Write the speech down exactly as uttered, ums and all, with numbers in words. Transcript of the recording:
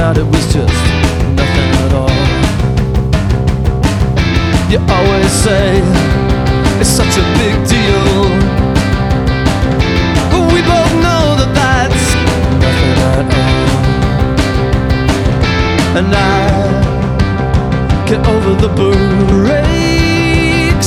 out it was just nothing at all. You always say it's such a big deal, but we both know that that's nothing at all. And I get over the beret